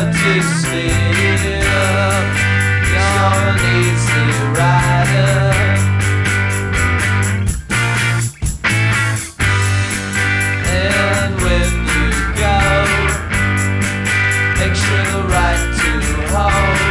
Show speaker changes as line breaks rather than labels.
to sleep. You're an easy rider. And when you go, make sure the right to hold.